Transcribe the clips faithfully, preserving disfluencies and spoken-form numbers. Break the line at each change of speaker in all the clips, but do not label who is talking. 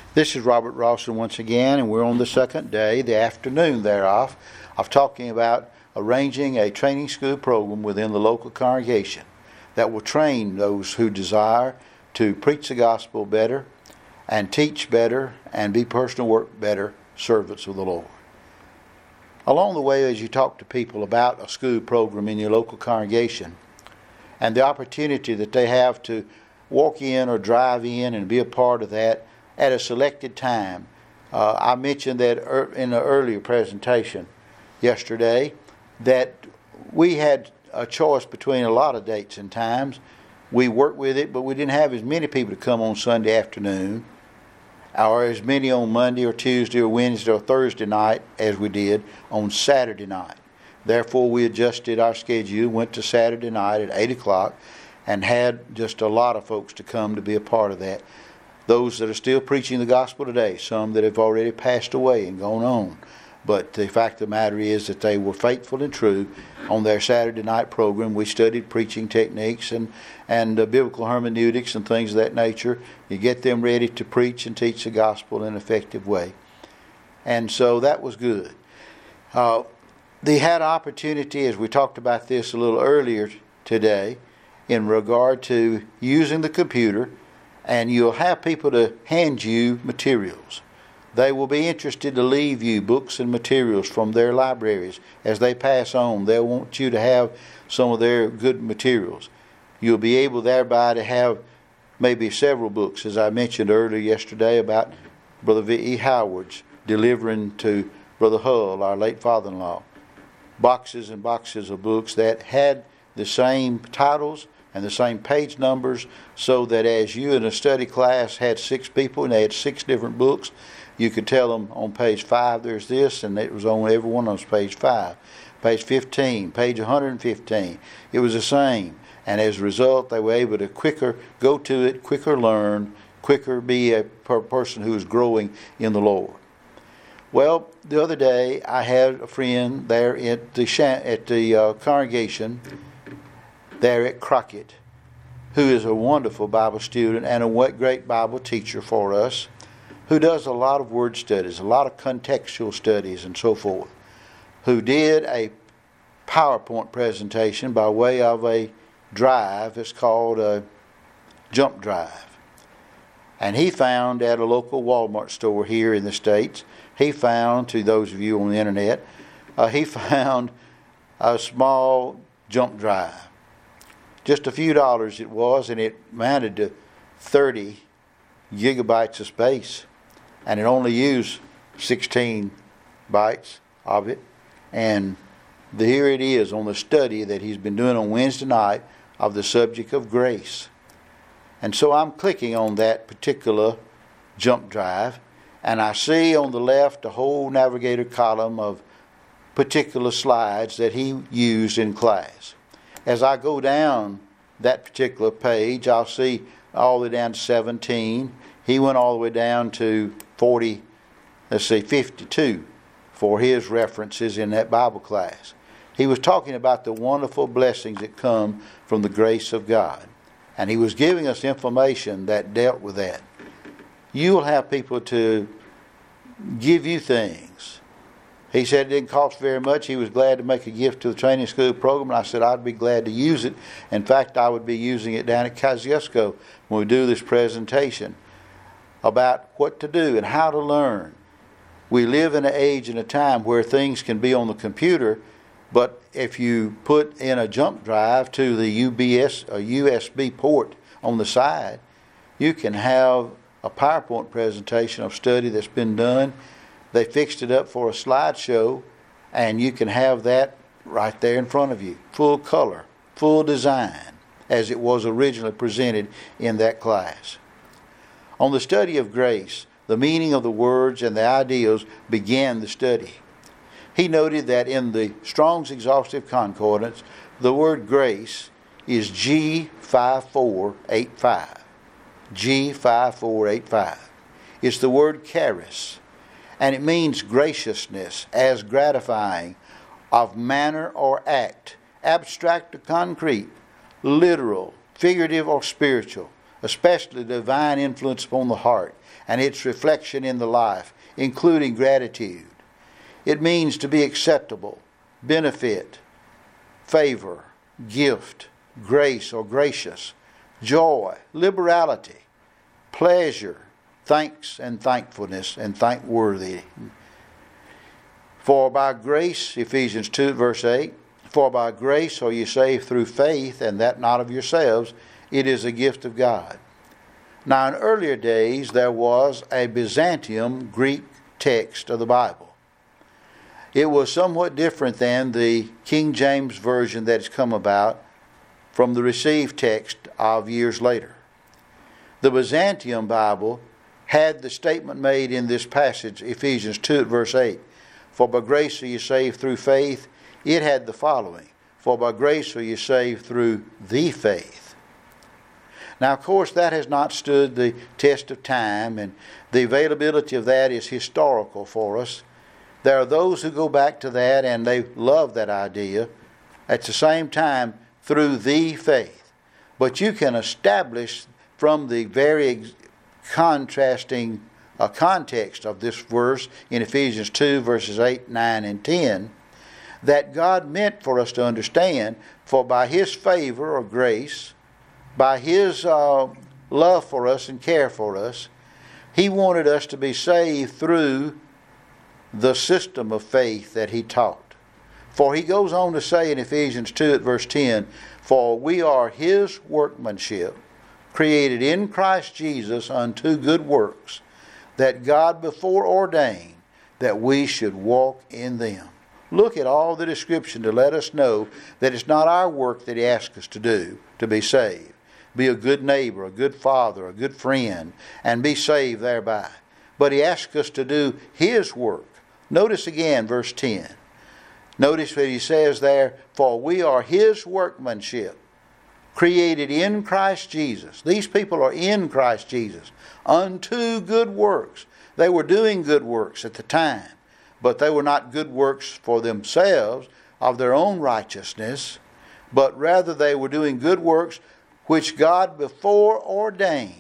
This is Robert Rawson once again, and we're on the second day, the afternoon thereof, of talking about arranging a training school program within the local congregation that will train those who desire to preach the gospel better and teach better and be personal work better servants of the Lord. Along the way, as you talk to people about a school program in your local congregation and the opportunity that they have to walk in or drive in and be a part of that at a selected time. Uh, I mentioned that er, in the earlier presentation yesterday that we had a choice between a lot of dates and times. We worked with it, but we didn't have as many people to come on Sunday afternoon or as many on Monday or Tuesday or Wednesday or Thursday night as we did on Saturday night. Therefore, we adjusted our schedule, went to Saturday night at eight o'clock, and had just a lot of folks to come to be a part of that. Those that are still preaching the gospel today, some that have already passed away and gone on. But the fact of the matter is that they were faithful and true on their Saturday night program. We studied preaching techniques and, and uh, biblical hermeneutics and things of that nature. You get them ready to preach and teach the gospel in an effective way. And so that was good. Uh, they had opportunity, as we talked about this a little earlier today, in regard to using the computer. And you'll have people to hand you materials. They will be interested to leave you books and materials from their libraries. As they pass on, they'll want you to have some of their good materials. You'll be able thereby to have maybe several books, as I mentioned earlier yesterday about Brother V E Howard's delivering to Brother Hull, our late father-in-law, boxes and boxes of books that had the same titles and the same page numbers, so that as you in a study class had six people and they had six different books, you could tell them on page five there's this, and it was on every one on page five. Page fifteen, page one hundred fifteen. It was the same. And as a result, they were able to quicker go to it, quicker learn, quicker be a per- person who is growing in the Lord. Well, the other day I had a friend there at the, sh- at the uh, congregation there at Crockett, who is a wonderful Bible student and a great Bible teacher for us, who does a lot of word studies, a lot of contextual studies and so forth, who did a PowerPoint presentation by way of a drive. It's called a jump drive. And he found at a local Walmart store here in the States, he found, to those of you on the internet, uh, he found a small jump drive. Just a few dollars it was, and it amounted to thirty gigabytes of space. And it only used sixteen bytes of it. And the, here it is on the study that he's been doing on Wednesday night of the subject of grace. And so I'm clicking on that particular jump drive, and I see on the left a whole navigator column of particular slides that he used in class. As I go down that particular page, I'll see all the way down to seventeen. He went all the way down to forty, let's see, fifty-two for his references in that Bible class. He was talking about the wonderful blessings that come from the grace of God. And he was giving us information that dealt with that. You will have people to give you things. He said it didn't cost very much. He was glad to make a gift to the training school program. And I said I'd be glad to use it. In fact, I would be using it down at Kosciuszko when we do this presentation about what to do and how to learn. We live in an age and a time where things can be on the computer, but if you put in a jump drive to the U B S, a U S B port on the side, you can have a PowerPoint presentation of study that's been done. They fixed it up for a slideshow, and you can have that right there in front of you, full color, full design, as it was originally presented in that class. On the study of grace, the meaning of the words and the ideals began the study. He noted that in the Strong's Exhaustive Concordance, the word grace is G five four eight five. G five four eight five. It's the word charis, and it means graciousness as gratifying of manner or act, abstract or concrete, literal, figurative or spiritual, especially the divine influence upon the heart and its reflection in the life, including gratitude. It means to be acceptable, benefit, favor, gift, grace or gracious, joy, liberality, pleasure, thanks and thankfulness and thankworthy. For by grace, Ephesians two verse eight, for by grace are you saved through faith, and that not of yourselves, it is a gift of God. Now in earlier days there was a Byzantium Greek text of the Bible. It was somewhat different than the King James Version that has come about from the received text of years later. The Byzantium Bible had the statement made in this passage, Ephesians two verse eight, for by grace are you saved through faith. It had the following, for by grace are you saved through the faith. Now, of course, that has not stood the test of time, and the availability of that is historical for us. There are those who go back to that, and they love that idea. At the same time, through the faith. But you can establish from the very contrasting uh, context of this verse in Ephesians two, verses eight, nine, and ten, that God meant for us to understand, for by His favor or grace, by His uh, love for us and care for us, He wanted us to be saved through the system of faith that He taught. For He goes on to say in Ephesians two at verse ten, for we are His workmanship, created in Christ Jesus unto good works, that God before ordained that we should walk in them. Look at all the description to let us know that it's not our work that He asks us to do to be saved. Be a good neighbor, a good father, a good friend, and be saved thereby. But He asks us to do His work. Notice again verse ten. Notice what He says there, for we are His workmanship, created in Christ Jesus. These people are in Christ Jesus, unto good works. They were doing good works at the time, but they were not good works for themselves of their own righteousness, but rather they were doing good works which God before ordained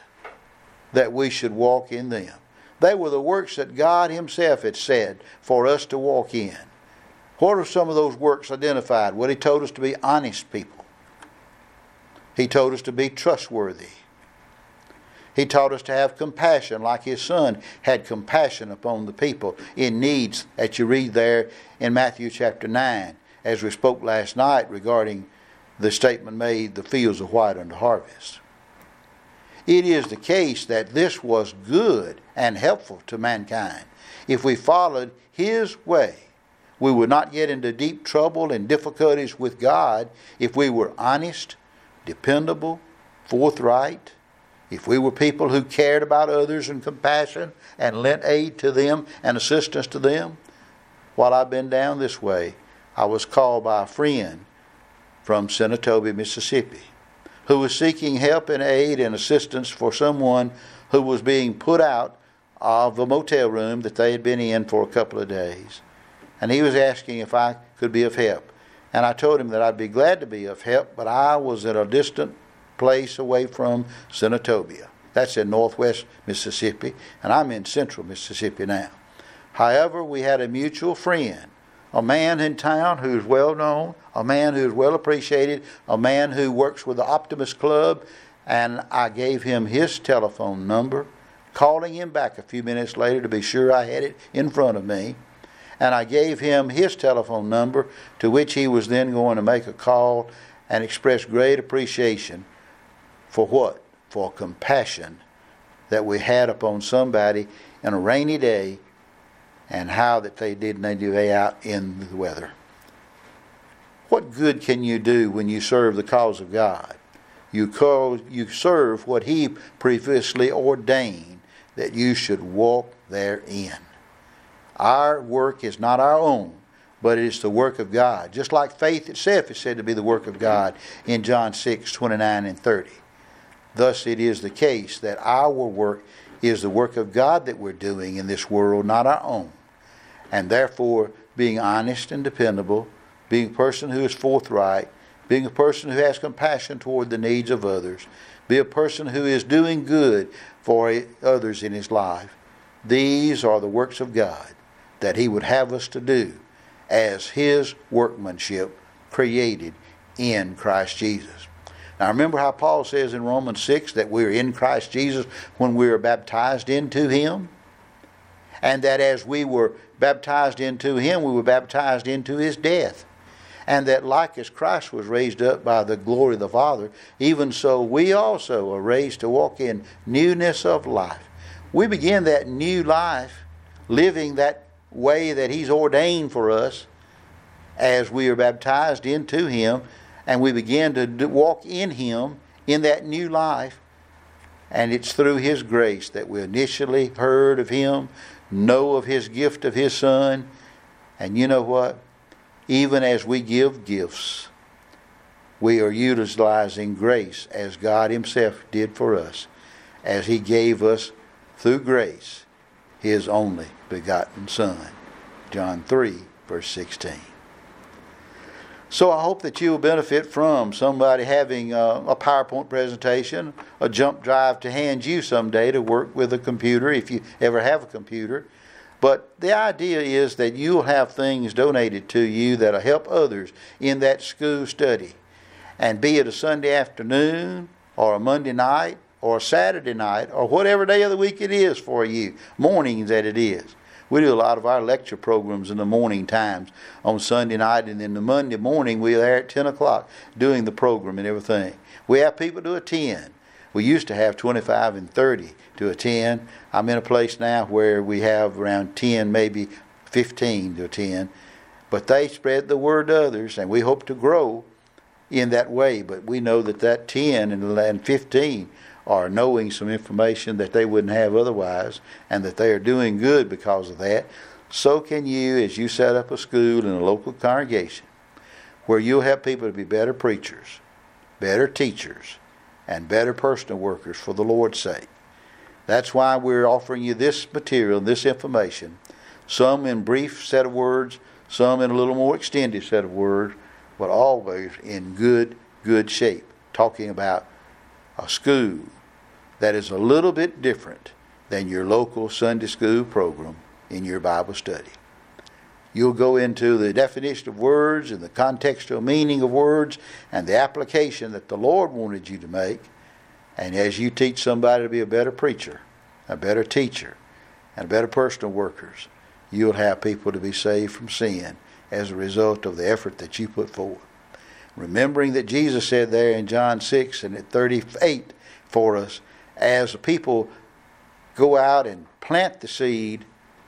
that we should walk in them. They were the works that God Himself had said for us to walk in. What are some of those works identified? Well, He told us to be honest people. He told us to be trustworthy. He taught us to have compassion like His Son had compassion upon the people in needs that you read there in Matthew chapter nine, as we spoke last night regarding the statement made, the fields are white unto harvest. It is the case that this was good and helpful to mankind. If we followed His way, we would not get into deep trouble and difficulties with God if we were honest, dependable, forthright, if we were people who cared about others and compassion and lent aid to them and assistance to them. While I've been down this way, I was called by a friend from Senatobia, Mississippi, who was seeking help and aid and assistance for someone who was being put out of a motel room that they had been in for a couple of days. And he was asking if I could be of help. And I told him that I'd be glad to be of help, but I was in a distant place away from Senatobia. That's in northwest Mississippi, and I'm in central Mississippi now. However, we had a mutual friend, a man in town who's well known, a man who's well appreciated, a man who works with the Optimist Club, and I gave him his telephone number, calling him back a few minutes later to be sure I had it in front of me. And I gave him his telephone number, to which he was then going to make a call and express great appreciation for what? For compassion that we had upon somebody in a rainy day, and how that they did and they do out in the weather. What good can you do when you serve the cause of God? You call, you serve what He previously ordained that you should walk therein. Our work is not our own, but it is the work of God. Just like faith itself is said to be the work of God in John six, twenty-nine and thirty. Thus it is the case that our work is the work of God that we're doing in this world, not our own. And therefore, being honest and dependable, being a person who is forthright, being a person who has compassion toward the needs of others, Be a person who is doing good for others in his life. These are the works of God that he would have us to do as his workmanship created in Christ Jesus. Now remember how Paul says in Romans six that we're in Christ Jesus when we are baptized into him? And that as we were baptized into him, we were baptized into his death. And that like as Christ was raised up by the glory of the Father, even so we also are raised to walk in newness of life. We begin that new life living that way that he's ordained for us as we are baptized into him, and we begin to walk in him in that new life. And it's through his grace that we initially heard of him, know of his gift of his Son. And you know what? Even as we give gifts, we are utilizing grace as God himself did for us, as he gave us through grace his only begotten Son. John three, verse sixteen. So I hope that you will benefit from somebody having a, a PowerPoint presentation, a jump drive to hand you someday to work with a computer if you ever have a computer. But the idea is that you'll have things donated to you that'll help others in that school study. And be it a Sunday afternoon or a Monday night or a Saturday night or whatever day of the week it is for you, mornings that it is. We do a lot of our lecture programs in the morning times on Sunday night, and then the Monday morning we're there at ten o'clock doing the program and everything. We have people to attend. We used to have twenty-five and thirty to attend. I'm in a place now where we have around ten, maybe fifteen to attend. But they spread the word to others, and we hope to grow in that way. But we know that that ten and fifteen are knowing some information that they wouldn't have otherwise, and that they are doing good because of that. So can you, as you set up a school in a local congregation where you'll have people to be better preachers, better teachers, and better personal workers for the Lord's sake. That's why we're offering you this material, this information, some in brief set of words, some in a little more extended set of words, but always in good, good shape, talking about a school that is a little bit different than your local Sunday school program in your Bible study. You'll go into the definition of words and the contextual meaning of words and the application that the Lord wanted you to make. And as you teach somebody to be a better preacher, a better teacher, and better personal workers, you'll have people to be saved from sin as a result of the effort that you put forward. Remembering that Jesus said there in John six and at thirty-eight for us, as the people go out and plant the seed,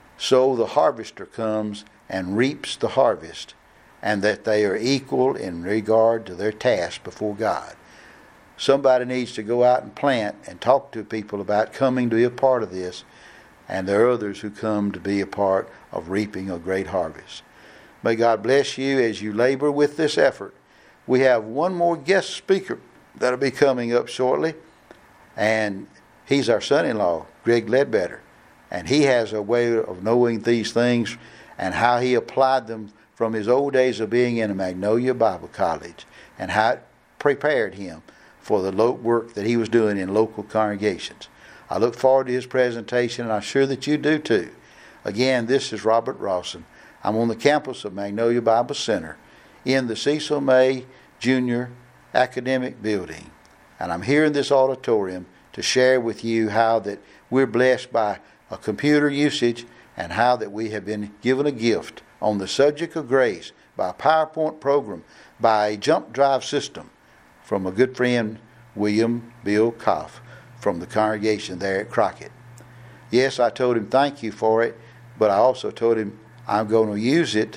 so the harvester comes and reaps the harvest, and that they are equal in regard to their task before God. Somebody needs to go out and plant and talk to people about coming to be a part of this, and there are others who come to be a part of reaping a great harvest. May God bless you as you labor with this effort. We have one more guest speaker that'll be coming up shortly, and he's our son-in-law, Greg Ledbetter, and he has a way of knowing these things and how he applied them from his old days of being in a Magnolia Bible College, and how it prepared him for the work that he was doing in local congregations. I look forward to his presentation, and I'm sure that you do too. Again, this is Robert Rawson. I'm on the campus of Magnolia Bible Center in the Cecil May Junior Academic Building. And I'm here in this auditorium to share with you how that we're blessed by a computer usage, and how that we have been given a gift on the subject of grace by a PowerPoint program, by a jump drive system from a good friend, William Bill Koff, from the congregation there at Crockett. Yes, I told him thank you for it, but I also told him I'm going to use it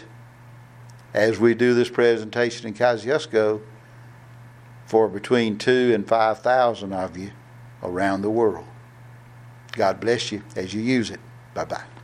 as we do this presentation in Kosciuszko for between two and five thousand of you around the world. God bless you as you use it. Bye-bye.